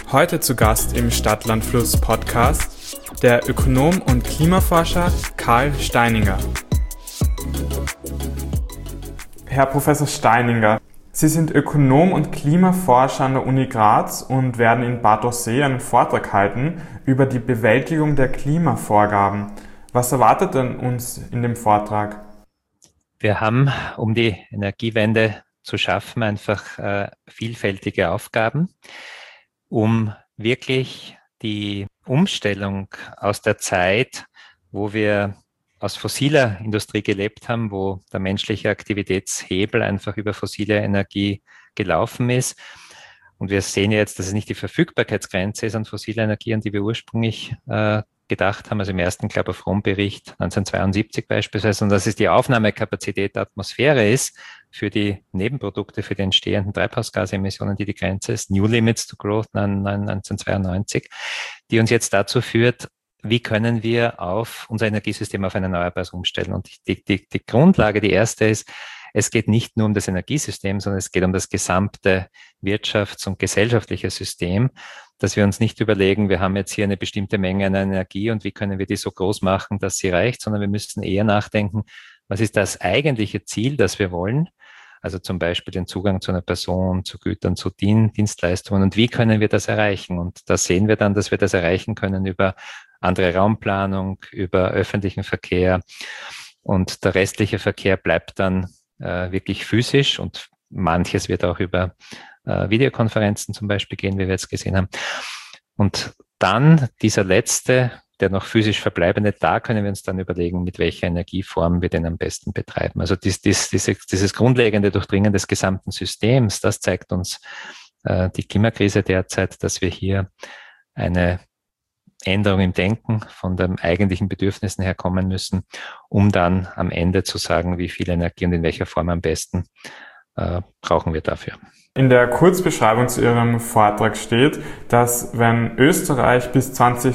Heute zu Gast im Stadt-Land-Fluss Podcast der Ökonom und Klimaforscher Karl Steininger. Herr Professor Steininger, Sie sind Ökonom und Klimaforscher an der Uni Graz und werden in Bad Aussee einen Vortrag halten über die Bewältigung der Klimavorgaben. Was erwartet denn uns in dem Vortrag? Wir haben, um die Energiewende zu schaffen, einfach vielfältige Aufgaben, um wirklich die Umstellung aus der Zeit, wo wir aus fossiler Industrie gelebt haben, wo der menschliche Aktivitätshebel einfach über fossile Energie gelaufen ist. Und wir sehen jetzt, dass es nicht die Verfügbarkeitsgrenze ist an fossiler Energie, an die wir ursprünglich gedacht haben, also im ersten Clapeyron-Bericht 1972 beispielsweise, und dass es die Aufnahmekapazität der Atmosphäre ist für die Nebenprodukte, für die entstehenden Treibhausgasemissionen, die Grenze ist, New Limits to Growth 1992, die uns jetzt dazu führt, wie können wir auf unser Energiesystem auf ein erneuerbares umstellen. Und die Grundlage, die erste ist, es geht nicht nur um das Energiesystem, sondern es geht um das gesamte Wirtschafts- und gesellschaftliche System, dass wir uns nicht überlegen, wir haben jetzt hier eine bestimmte Menge an Energie und wie können wir die so groß machen, dass sie reicht, sondern wir müssen eher nachdenken, was ist das eigentliche Ziel, das wir wollen? Also zum Beispiel den Zugang zu einer Person, zu Gütern, zu Dienstleistungen, und wie können wir das erreichen? Und da sehen wir dann, dass wir das erreichen können über andere Raumplanung, über öffentlichen Verkehr, und der restliche Verkehr bleibt dann wirklich physisch, und manches wird auch über Videokonferenzen zum Beispiel gehen, wie wir jetzt gesehen haben. Und dann dieser letzte, der noch physisch verbleibende, da können wir uns dann überlegen, mit welcher Energieform wir den am besten betreiben. Also dieses grundlegende Durchdringen des gesamten Systems, das zeigt uns die Klimakrise derzeit, dass wir hier eine Änderung im Denken von den eigentlichen Bedürfnissen herkommen müssen, um dann am Ende zu sagen, wie viel Energie und in welcher Form am besten brauchen wir dafür. In der Kurzbeschreibung zu Ihrem Vortrag steht, dass wenn Österreich bis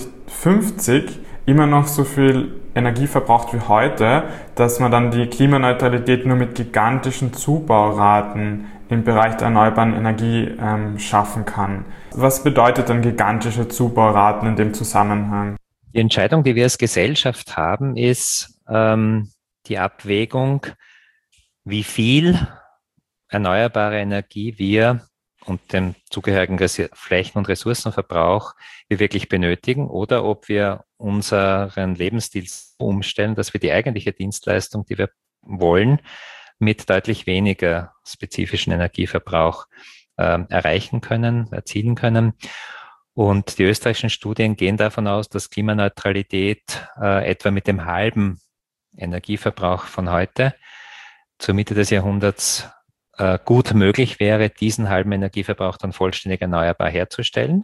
2050 immer noch so viel Energie verbraucht wie heute, dass man dann die Klimaneutralität nur mit gigantischen Zubauraten im Bereich der erneuerbaren Energie schaffen kann. Was bedeutet dann gigantische Zubauraten in dem Zusammenhang? Die Entscheidung, die wir als Gesellschaft haben, ist die Abwägung, wie viel erneuerbare Energie wir und den zugehörigen Flächen- und Ressourcenverbrauch wir wirklich benötigen, oder ob wir unseren Lebensstil umstellen, dass wir die eigentliche Dienstleistung, die wir wollen, mit deutlich weniger spezifischen Energieverbrauch erreichen können, erzielen können. Und die österreichischen Studien gehen davon aus, dass Klimaneutralität etwa mit dem halben Energieverbrauch von heute zur Mitte des Jahrhunderts gut möglich wäre, diesen halben Energieverbrauch dann vollständig erneuerbar herzustellen.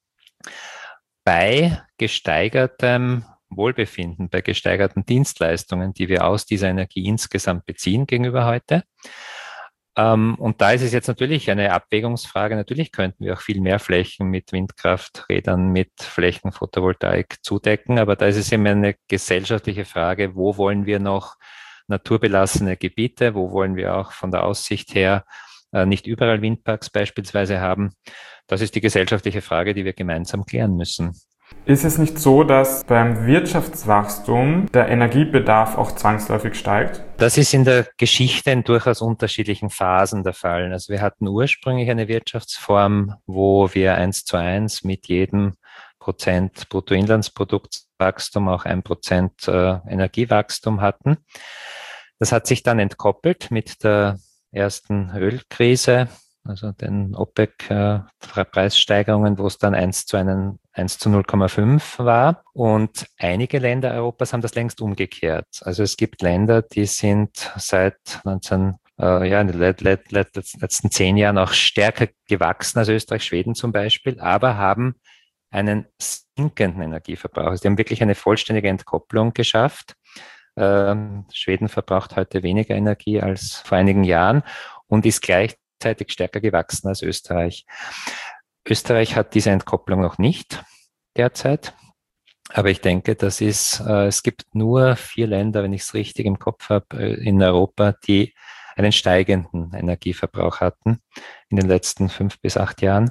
Bei gesteigertem Wohlbefinden, bei gesteigerten Dienstleistungen, die wir aus dieser Energie insgesamt beziehen gegenüber heute. Und da ist es jetzt natürlich eine Abwägungsfrage. Natürlich könnten wir auch viel mehr Flächen mit Windkrafträdern, mit Flächenphotovoltaik zudecken, aber da ist es immer eine gesellschaftliche Frage, wo wollen wir noch naturbelassene Gebiete, wo wollen wir auch von der Aussicht her nicht überall Windparks beispielsweise haben. Das ist die gesellschaftliche Frage, die wir gemeinsam klären müssen. Ist es nicht so, dass beim Wirtschaftswachstum der Energiebedarf auch zwangsläufig steigt? Das ist in der Geschichte in durchaus unterschiedlichen Phasen der Fall. Also wir hatten ursprünglich eine Wirtschaftsform, wo wir 1:1 mit jedem Prozent Bruttoinlandsproduktswachstum auch 1% Energiewachstum hatten. Das hat sich dann entkoppelt mit der ersten Ölkrise, also den OPEC-Preissteigerungen, wo es dann 1:0,5 war. Und einige Länder Europas haben das längst umgekehrt. Also es gibt Länder, die sind seit in den letzten 10 Jahren auch stärker gewachsen als Österreich, Schweden zum Beispiel, aber haben einen sinkenden Energieverbrauch. Also die haben wirklich eine vollständige Entkopplung geschafft. Schweden verbraucht heute weniger Energie als vor einigen Jahren und ist gleichzeitig stärker gewachsen als Österreich. Österreich hat diese Entkopplung noch nicht derzeit. Aber ich denke, es gibt nur 4 Länder, wenn ich es richtig im Kopf habe, in Europa, die einen steigenden Energieverbrauch hatten in den letzten 5 bis 8 Jahren.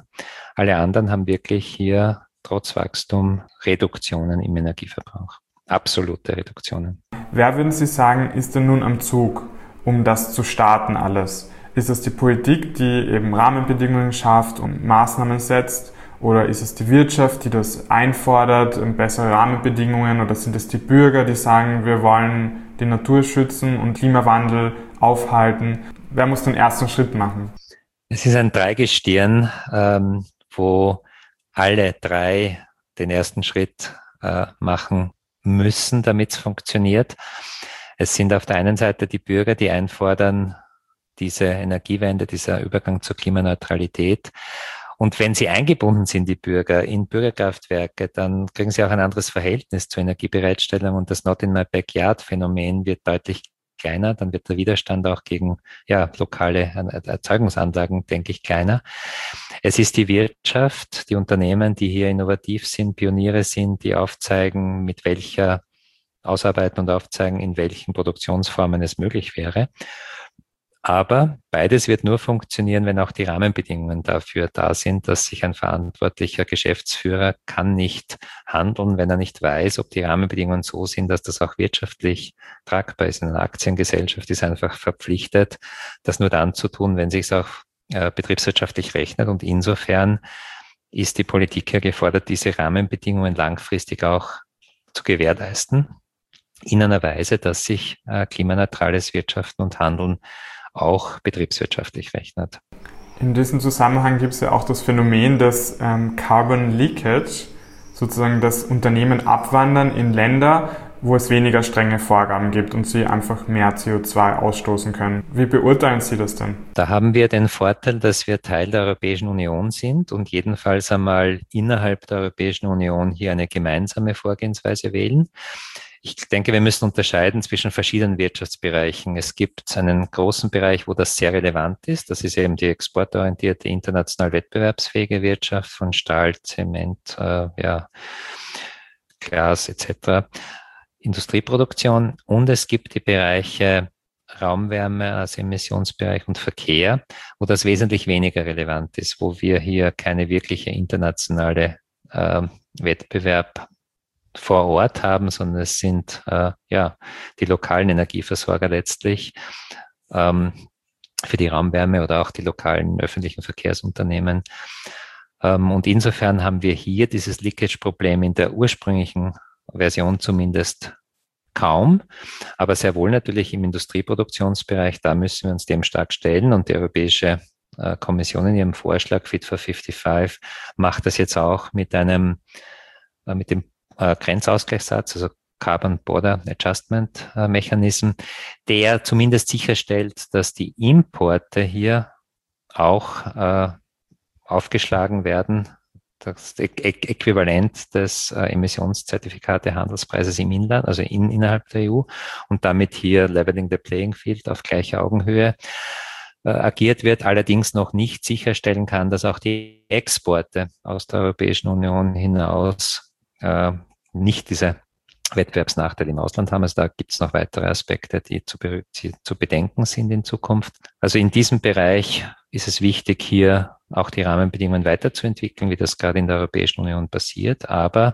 Alle anderen haben wirklich hier trotz Wachstum Reduktionen im Energieverbrauch. Absolute Reduktionen. Wer, würden Sie sagen, ist denn nun am Zug, um das zu starten alles? Ist es die Politik, die eben Rahmenbedingungen schafft und Maßnahmen setzt? Oder ist es die Wirtschaft, die das einfordert, bessere Rahmenbedingungen? Oder sind es die Bürger, die sagen, wir wollen die Natur schützen und Klimawandel aufhalten? Wer muss den ersten Schritt machen? Es ist ein Dreigestirn, wo alle drei den ersten Schritt machen müssen, damit es funktioniert. Es sind auf der einen Seite die Bürger, die einfordern, diese Energiewende, dieser Übergang zur Klimaneutralität. Und wenn sie eingebunden sind, die Bürger, in Bürgerkraftwerke, dann kriegen sie auch ein anderes Verhältnis zur Energiebereitstellung und das Not-in-my-backyard-Phänomen wird deutlich kleiner. Dann wird der Widerstand auch gegen lokale Erzeugungsanlagen, denke ich, kleiner. Es ist die Wirtschaft, die Unternehmen, die hier innovativ sind, Pioniere sind, die aufzeigen, mit welcher ausarbeiten und aufzeigen, in welchen Produktionsformen es möglich wäre. Aber beides wird nur funktionieren, wenn auch die Rahmenbedingungen dafür da sind, dass sich ein verantwortlicher Geschäftsführer kann nicht handeln, wenn er nicht weiß, ob die Rahmenbedingungen so sind, dass das auch wirtschaftlich tragbar ist. Eine Aktiengesellschaft ist einfach verpflichtet, das nur dann zu tun, wenn sich es auch betriebswirtschaftlich rechnet. Und insofern ist die Politik hier gefordert, diese Rahmenbedingungen langfristig auch zu gewährleisten, in einer Weise, dass sich klimaneutrales Wirtschaften und Handeln auch betriebswirtschaftlich rechnet. In diesem Zusammenhang gibt es ja auch das Phänomen des Carbon Leakage, sozusagen dass Unternehmen abwandern in Länder, wo es weniger strenge Vorgaben gibt und sie einfach mehr CO2 ausstoßen können. Wie beurteilen Sie das denn? Da haben wir den Vorteil, dass wir Teil der Europäischen Union sind und jedenfalls einmal innerhalb der Europäischen Union hier eine gemeinsame Vorgehensweise wählen. Ich denke, wir müssen unterscheiden zwischen verschiedenen Wirtschaftsbereichen. Es gibt einen großen Bereich, wo das sehr relevant ist. Das ist eben die exportorientierte, international wettbewerbsfähige Wirtschaft von Stahl, Zement, Glas etc., Industrieproduktion. Und es gibt die Bereiche Raumwärme, also Emissionsbereich und Verkehr, wo das wesentlich weniger relevant ist, wo wir hier keine wirkliche internationale Wettbewerb vor Ort haben, sondern es sind die lokalen Energieversorger letztlich für die Raumwärme oder auch die lokalen öffentlichen Verkehrsunternehmen. Und insofern haben wir hier dieses Leakage-Problem in der ursprünglichen Version zumindest kaum, aber sehr wohl natürlich im Industrieproduktionsbereich, da müssen wir uns dem stark stellen und die Europäische Kommission in ihrem Vorschlag Fit for 55 macht das jetzt auch mit dem Grenzausgleichssatz, also Carbon Border Adjustment Mechanism, der zumindest sicherstellt, dass die Importe hier auch aufgeschlagen werden, das Äquivalent des Emissionszertifikate-Handelspreises im Inland, also innerhalb der EU und damit hier Leveling the Playing Field auf gleicher Augenhöhe agiert wird, allerdings noch nicht sicherstellen kann, dass auch die Exporte aus der Europäischen Union hinaus nicht diese Wettbewerbsnachteile im Ausland haben. Also da gibt es noch weitere Aspekte, die zu bedenken sind in Zukunft. Also in diesem Bereich ist es wichtig, hier auch die Rahmenbedingungen weiterzuentwickeln, wie das gerade in der Europäischen Union passiert. Aber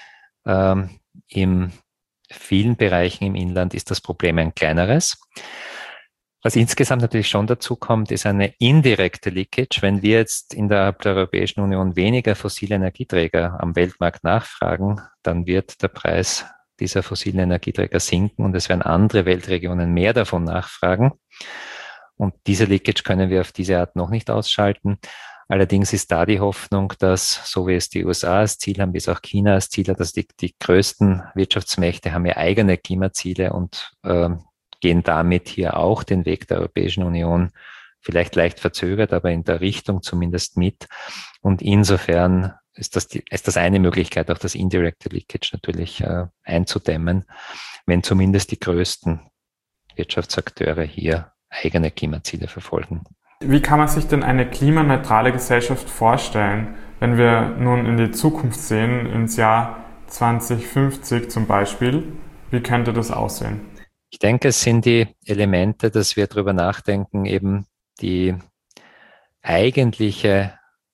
in vielen Bereichen im Inland ist das Problem ein kleineres. Was insgesamt natürlich schon dazu kommt, ist eine indirekte Leakage. Wenn wir jetzt innerhalb der Europäischen Union weniger fossile Energieträger am Weltmarkt nachfragen, dann wird der Preis dieser fossilen Energieträger sinken und es werden andere Weltregionen mehr davon nachfragen. Und diese Leakage können wir auf diese Art noch nicht ausschalten. Allerdings ist da die Hoffnung, dass, so wie es die USA als Ziel haben, wie es auch China als Ziel hat, dass die größten Wirtschaftsmächte haben ja eigene Klimaziele und gehen damit hier auch den Weg der Europäischen Union vielleicht leicht verzögert, aber in der Richtung zumindest mit. Und insofern ist das eine Möglichkeit, auch das Indirecte Leakage natürlich einzudämmen, wenn zumindest die größten Wirtschaftsakteure hier eigene Klimaziele verfolgen. Wie kann man sich denn eine klimaneutrale Gesellschaft vorstellen, wenn wir nun in die Zukunft sehen, ins Jahr 2050 zum Beispiel? Wie könnte das aussehen? Ich denke, es sind die Elemente, dass wir darüber nachdenken, eben die eigentliche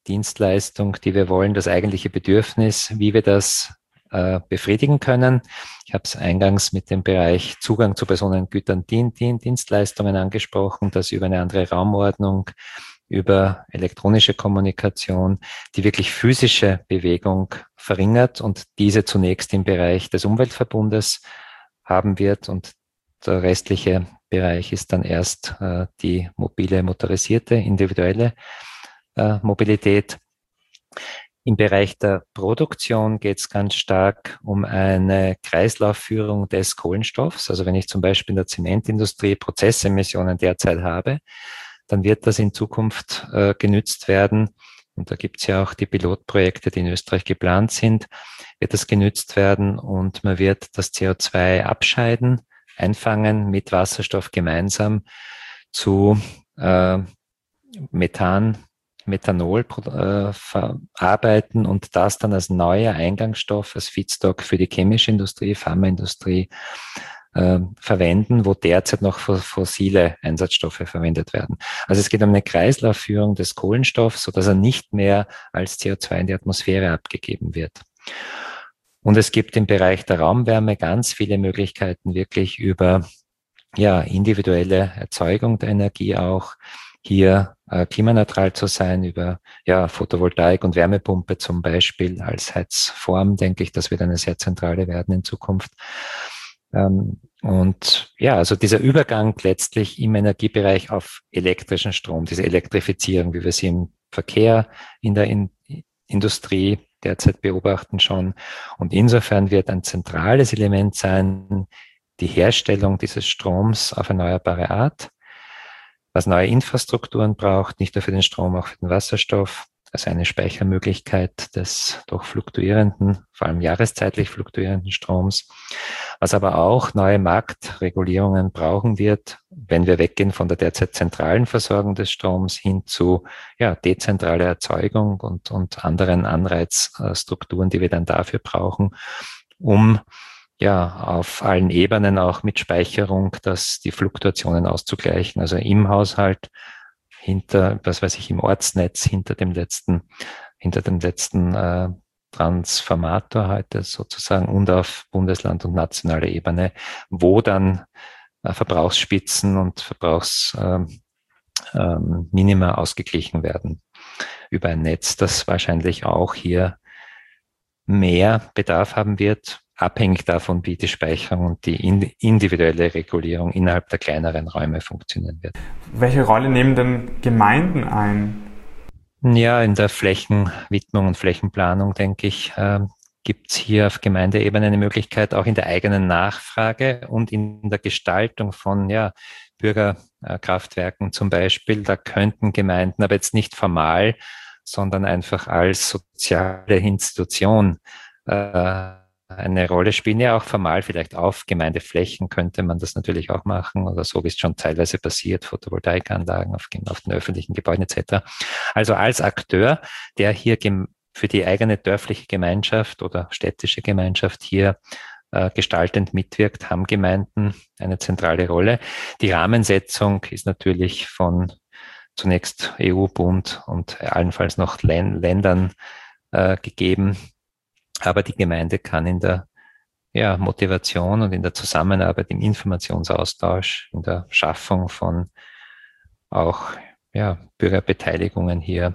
Dienstleistung, die wir wollen, das eigentliche Bedürfnis, wie wir das befriedigen können. Ich habe es eingangs mit dem Bereich Zugang zu Personengütern, Dienstleistungen angesprochen, dass über eine andere Raumordnung, über elektronische Kommunikation die wirklich physische Bewegung verringert und diese zunächst im Bereich des Umweltverbundes haben wird und der restliche Bereich ist dann erst die mobile, motorisierte, individuelle Mobilität. Im Bereich der Produktion geht es ganz stark um eine Kreislaufführung des Kohlenstoffs. Also wenn ich zum Beispiel in der Zementindustrie Prozessemissionen derzeit habe, dann wird das in Zukunft genützt werden. Und da gibt es ja auch die Pilotprojekte, die in Österreich geplant sind, wird das genützt werden und man wird das CO2 abscheiden, einfangen mit Wasserstoff gemeinsam zu Methanol verarbeiten und das dann als neuer Eingangsstoff, als Feedstock für die chemische Industrie, Pharmaindustrie verwenden, wo derzeit noch fossile Einsatzstoffe verwendet werden. Also es geht um eine Kreislaufführung des Kohlenstoffs, sodass er nicht mehr als CO2 in die Atmosphäre abgegeben wird. Und es gibt im Bereich der Raumwärme ganz viele Möglichkeiten, wirklich über individuelle Erzeugung der Energie auch hier klimaneutral zu sein, über Photovoltaik und Wärmepumpe zum Beispiel als Heizform, denke ich, das wird eine sehr zentrale werden in Zukunft. Also dieser Übergang letztlich im Energiebereich auf elektrischen Strom, diese Elektrifizierung, wie wir sie im Verkehr, in der Industrie derzeit beobachten schon. Und insofern wird ein zentrales Element sein, die Herstellung dieses Stroms auf erneuerbare Art, was neue Infrastrukturen braucht, nicht nur für den Strom, auch für den Wasserstoff, also eine Speichermöglichkeit des doch fluktuierenden, vor allem jahreszeitlich fluktuierenden Stroms, was aber auch neue Marktregulierungen brauchen wird, wenn wir weggehen von der derzeit zentralen Versorgung des Stroms hin zu dezentrale Erzeugung und anderen Anreizstrukturen, die wir dann dafür brauchen, um auf allen Ebenen auch mit Speicherung, die Fluktuationen auszugleichen. Also im Haushalt, im Ortsnetz, hinter dem letzten Transformator heute sozusagen und auf Bundesland- und nationaler Ebene, wo dann Verbrauchsspitzen und Verbrauchsminima ausgeglichen werden über ein Netz, das wahrscheinlich auch hier mehr Bedarf haben wird, abhängig davon, wie die Speicherung und die individuelle Regulierung innerhalb der kleineren Räume funktionieren wird. Welche Rolle nehmen denn Gemeinden ein? Ja, in der Flächenwidmung und Flächenplanung, denke ich, gibt es hier auf Gemeindeebene eine Möglichkeit, auch in der eigenen Nachfrage und in der Gestaltung von Bürgerkraftwerken zum Beispiel. Da könnten Gemeinden, aber jetzt nicht formal, sondern einfach als soziale Institution eine Rolle spielen, ja auch formal vielleicht auf Gemeindeflächen könnte man das natürlich auch machen oder so, wie es schon teilweise passiert, Photovoltaikanlagen auf den öffentlichen Gebäuden etc. Also als Akteur, der hier für die eigene dörfliche Gemeinschaft oder städtische Gemeinschaft hier gestaltend mitwirkt, haben Gemeinden eine zentrale Rolle. Die Rahmensetzung ist natürlich von zunächst EU, Bund und allenfalls noch Ländern gegeben. Aber die Gemeinde kann in der Motivation und in der Zusammenarbeit, im Informationsaustausch, in der Schaffung von auch Bürgerbeteiligungen hier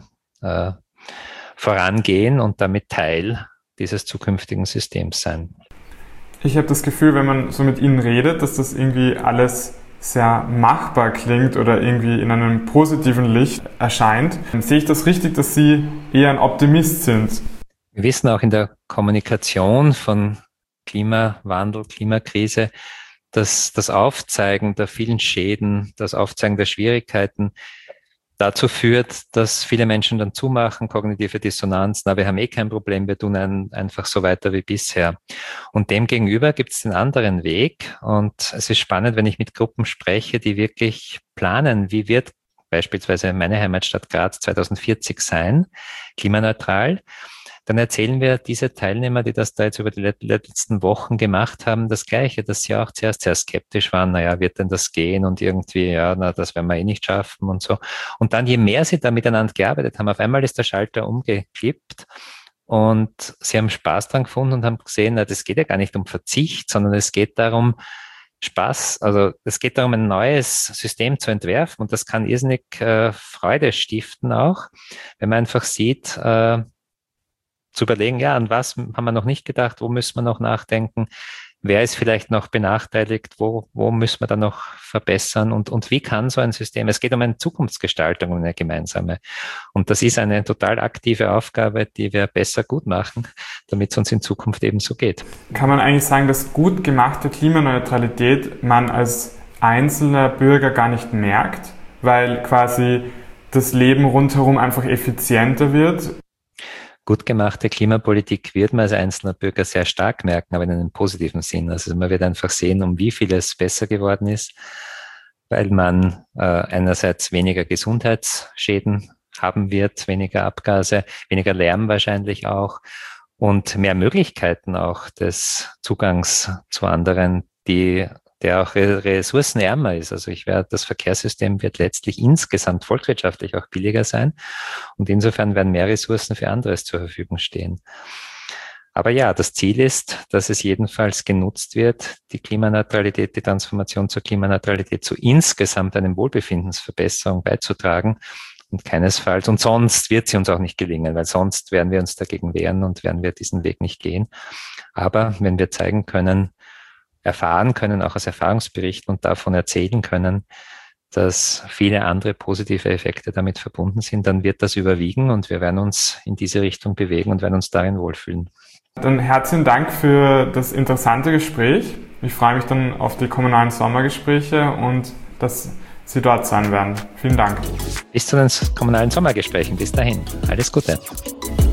vorangehen und damit Teil dieses zukünftigen Systems sein. Ich habe das Gefühl, wenn man so mit Ihnen redet, dass das irgendwie alles sehr machbar klingt oder irgendwie in einem positiven Licht erscheint. Sehe ich das richtig, dass Sie eher ein Optimist sind? Wir wissen auch in der Kommunikation von Klimawandel, Klimakrise, dass das Aufzeigen der vielen Schäden, das Aufzeigen der Schwierigkeiten dazu führt, dass viele Menschen dann zumachen, kognitive Dissonanz, wir haben kein Problem, wir tun einfach so weiter wie bisher. Und demgegenüber gibt es den anderen Weg. Und es ist spannend, wenn ich mit Gruppen spreche, die wirklich planen, wie wird beispielsweise meine Heimatstadt Graz 2040 sein, klimaneutral. dann erzählen wir diese Teilnehmer, die das da jetzt über die letzten Wochen gemacht haben, das Gleiche, dass sie auch zuerst sehr skeptisch waren. Naja, wird denn das gehen? Und irgendwie, ja, na, das werden wir eh nicht schaffen und so. Und dann, je mehr sie da miteinander gearbeitet haben, auf einmal ist der Schalter umgekippt und sie haben Spaß dran gefunden und haben gesehen, na, das geht ja gar nicht um Verzicht, sondern es geht darum, Spaß, also es geht darum, ein neues System zu entwerfen und das kann irrsinnig Freude stiften auch, wenn man einfach sieht, zu überlegen, ja, an was haben wir noch nicht gedacht, wo müssen wir noch nachdenken, wer ist vielleicht noch benachteiligt, wo müssen wir dann noch verbessern und wie kann so ein System, es geht um eine Zukunftsgestaltung, um eine gemeinsame. Und das ist eine total aktive Aufgabe, die wir besser gut machen, damit es uns in Zukunft eben so geht. Kann man eigentlich sagen, dass gut gemachte Klimaneutralität man als einzelner Bürger gar nicht merkt, weil quasi das Leben rundherum einfach effizienter wird? Gut gemachte Klimapolitik wird man als einzelner Bürger sehr stark merken, aber in einem positiven Sinn. Also man wird einfach sehen, um wie viel es besser geworden ist, weil man einerseits weniger Gesundheitsschäden haben wird, weniger Abgase, weniger Lärm wahrscheinlich auch und mehr Möglichkeiten auch des Zugangs zu anderen, der auch ressourcenärmer ist. Also das Verkehrssystem wird letztlich insgesamt volkswirtschaftlich auch billiger sein. Und insofern werden mehr Ressourcen für anderes zur Verfügung stehen. Aber ja, das Ziel ist, dass es jedenfalls genutzt wird, die Klimaneutralität, die Transformation zur Klimaneutralität zu insgesamt einem Wohlbefindensverbesserung beizutragen. Und keinesfalls, und sonst wird sie uns auch nicht gelingen, weil sonst werden wir uns dagegen wehren und werden wir diesen Weg nicht gehen. Aber wenn wir zeigen können, erfahren können, auch aus Erfahrungsberichten und davon erzählen können, dass viele andere positive Effekte damit verbunden sind, dann wird das überwiegen und wir werden uns in diese Richtung bewegen und werden uns darin wohlfühlen. Dann herzlichen Dank für das interessante Gespräch. Ich freue mich dann auf die kommunalen Sommergespräche und dass Sie dort sein werden. Vielen Dank. Bis zu den kommunalen Sommergesprächen. Bis dahin. Alles Gute.